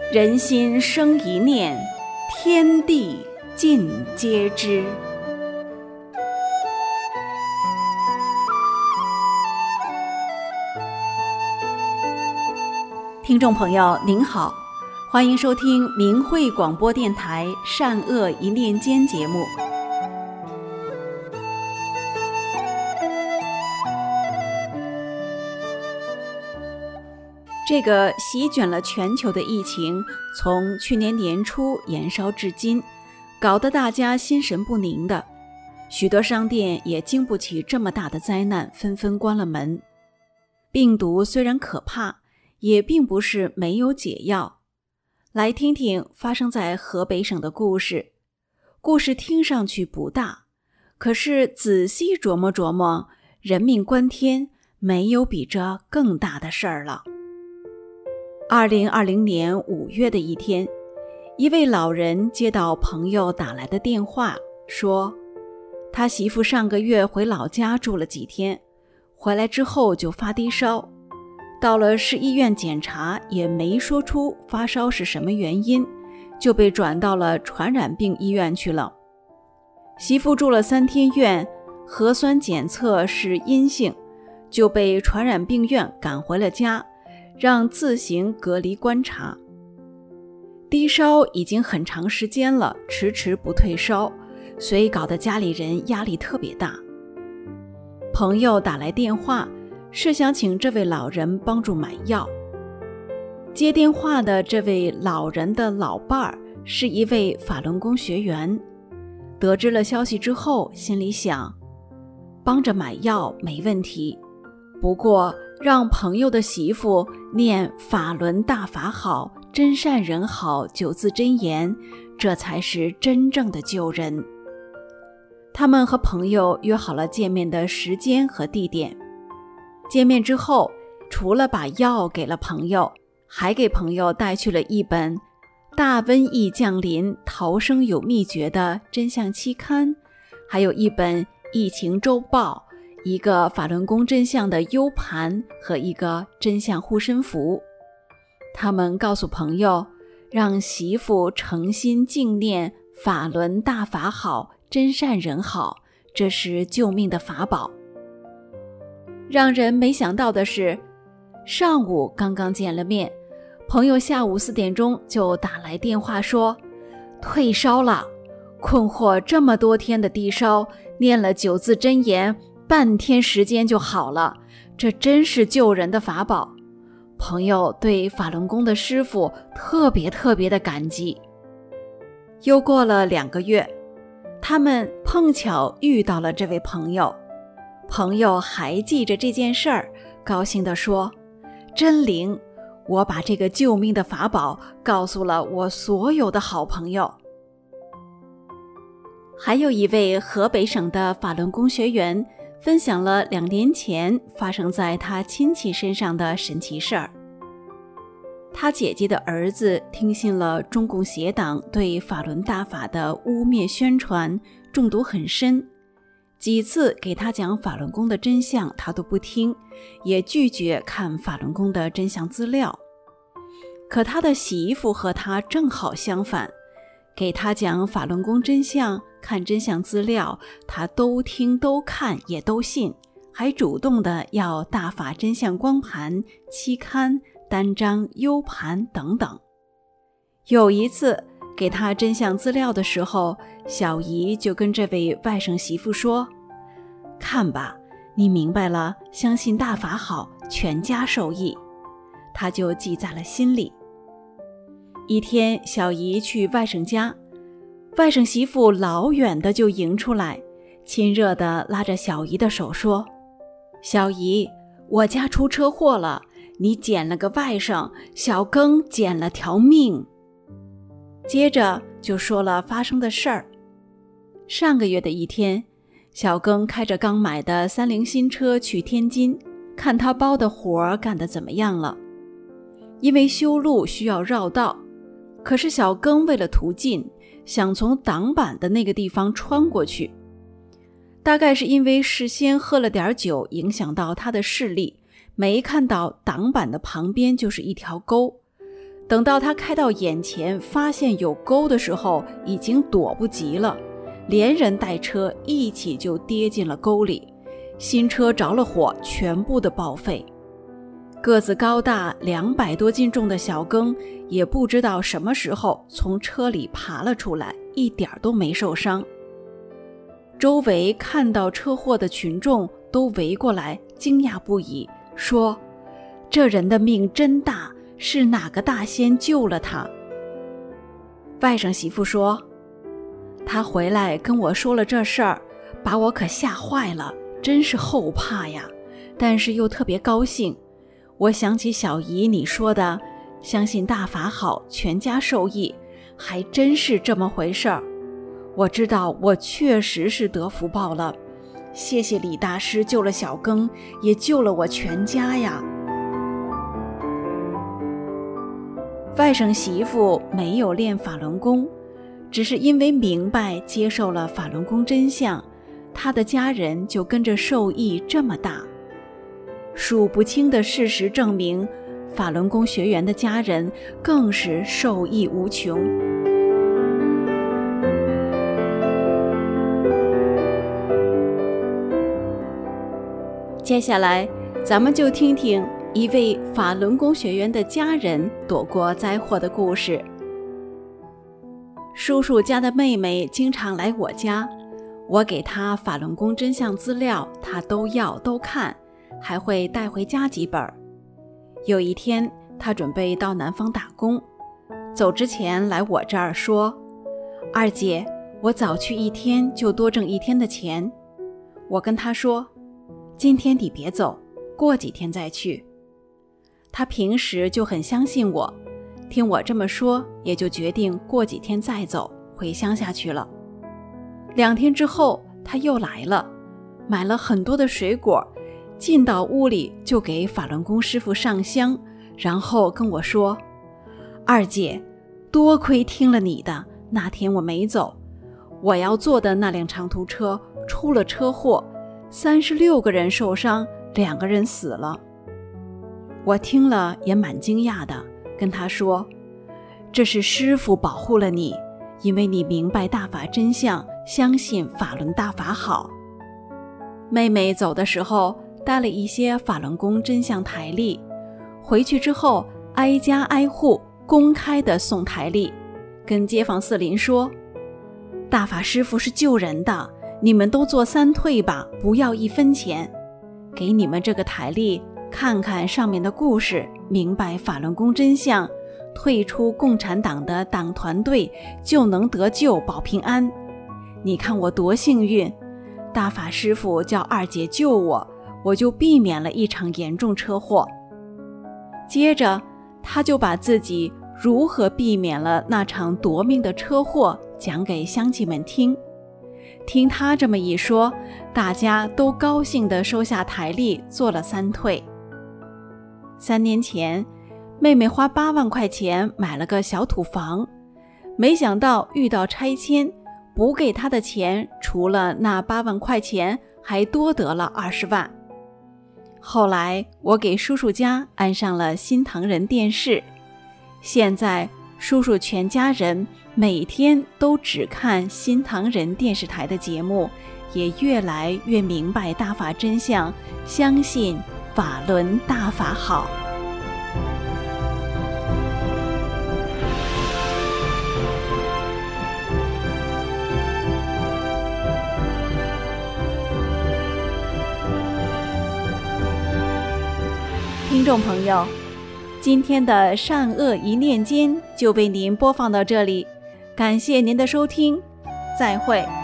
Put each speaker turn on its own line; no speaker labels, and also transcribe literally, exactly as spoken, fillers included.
人心生一念，天地尽皆知。听众朋友您好，欢迎收听明慧广播电台善恶一念间节目。这个席卷了全球的疫情，从去年年初延烧至今，搞得大家心神不宁的。许多商店也经不起这么大的灾难，纷纷关了门。病毒虽然可怕，也并不是没有解药。来听听发生在河北省的故事。故事听上去不大，可是仔细琢磨琢磨，人命关天，没有比这更大的事儿了。二零二零年五月的一天，一位老人接到朋友打来的电话，说他媳妇上个月回老家住了几天，回来之后就发低烧，到了市医院检查也没说出发烧是什么原因，就被转到了传染病医院去了。媳妇住了三天院，核酸检测是阴性，就被传染病院赶回了家，让自行隔离观察。低烧已经很长时间了，迟迟不退烧，所以搞得家里人压力特别大。朋友打来电话，是想请这位老人帮助买药。接电话的这位老人的老伴儿是一位法轮功学员，得知了消息之后，心里想，帮着买药没问题，不过让朋友的媳妇念法轮大法好，真善人好九字真言，这才是真正的救人。他们和朋友约好了见面的时间和地点。见面之后，除了把药给了朋友，还给朋友带去了一本《大瘟疫降临，逃生有秘诀》的真相期刊，还有一本疫情周报，一个法轮功真相的 U 盘和一个真相护身符。他们告诉朋友，让媳妇诚心敬念法轮大法好，真善人好，这是救命的法宝。让人没想到的是，上午刚刚见了面，朋友下午四点钟就打来电话说退烧了，困惑这么多天的低烧，念了九字真言，半天时间就好了，这真是救人的法宝。朋友对法轮功的师父特别特别的感激。又过了两个月，他们碰巧遇到了这位朋友，朋友还记着这件事儿，高兴地说，真灵，我把这个救命的法宝告诉了我所有的好朋友。还有一位河北省的法轮功学员分享了两年前发生在他亲戚身上的神奇事儿。他姐姐的儿子听信了中共邪党对法轮大法的污蔑宣传，中毒很深，几次给他讲法轮功的真相他都不听，也拒绝看法轮功的真相资料。可他的媳妇和他正好相反，给他讲法轮功真相，看真相资料，他都听都看也都信，还主动的要大法真相光盘、期刊、单张、U 盘等等。有一次给他真相资料的时候，小姨就跟这位外甥媳妇说，看吧，你明白了，相信大法好，全家受益。他就记在了心里。一天，小姨去外甥家，外甥媳妇老远的就迎出来，亲热的拉着小姨的手说，小姨，我家出车祸了，你捡了个外甥，小庚捡了条命。接着就说了发生的事儿。上个月的一天，小庚开着刚买的三菱新车去天津，看他包的活干得怎么样了。因为修路需要绕道，可是小庚为了途径，想从挡板的那个地方穿过去。大概是因为事先喝了点酒，影响到他的视力，没看到挡板的旁边就是一条沟。 等到他开到眼前发现有沟的时候，已经躲不及了，连人带车一起就跌进了沟里，新车着了火，全部的报废。个子高大两百多斤重的小庚也不知道什么时候从车里爬了出来，一点都没受伤。周围看到车祸的群众都围过来，惊讶不已，说：这人的命真大，是哪个大仙救了他？外甥媳妇说：他回来跟我说了这事儿，把我可吓坏了，真是后怕呀，但是又特别高兴。我想起小姨你说的，相信大法好，全家受益，还真是这么回事儿。我知道我确实是得福报了，谢谢李大师救了小庚，也救了我全家呀。外甥媳妇没有练法轮功，只是因为明白接受了法轮功真相，她的家人就跟着受益这么大。数不清的事实证明，法轮功学员的家人更是受益无穷。接下来咱们就听听一位法轮功学员的家人躲过灾祸的故事。叔叔家的妹妹经常来我家，我给她法轮功真相资料，她都要都看，还会带回家几本。有一天她准备到南方打工，走之前来我这儿说：二姐，我早去一天就多挣一天的钱。我跟她说：今天你别走，过几天再去。她平时就很相信我，听我这么说，也就决定过几天再走，回乡下去了。两天之后她又来了，买了很多的水果，进到屋里就给法轮功师傅上香，然后跟我说：二姐，多亏听了你的，那天我没走，我要坐的那辆长途车出了车祸，三十六个人受伤，两个人死了。我听了也蛮惊讶的，跟他说：这是师父保护了你，因为你明白大法真相，相信法轮大法好。妹妹走的时候带了一些法轮功真相台历，回去之后挨家挨户公开的送台历，跟街坊四邻说：大法师父是救人的，你们都做三退吧，不要一分钱。给你们这个台历，看看上面的故事，明白法轮功真相，退出共产党的党团队就能得救保平安。你看我多幸运，大法师父叫二姐救我，我就避免了一场严重车祸。接着他就把自己如何避免了那场夺命的车祸讲给乡亲们听。听他这么一说，大家都高兴地收下台历，做了三退。三年前，妹妹花八万块钱买了个小土房，没想到遇到拆迁，补给她的钱除了那八万块钱，还多得了二十万。后来我给叔叔家安上了新唐人电视，现在叔叔全家人每天都只看新唐人电视台的节目，也越来越明白大法真相，相信法轮大法好。听众朋友，今天的善恶一念间就为您播放到这里，感谢您的收听，再会。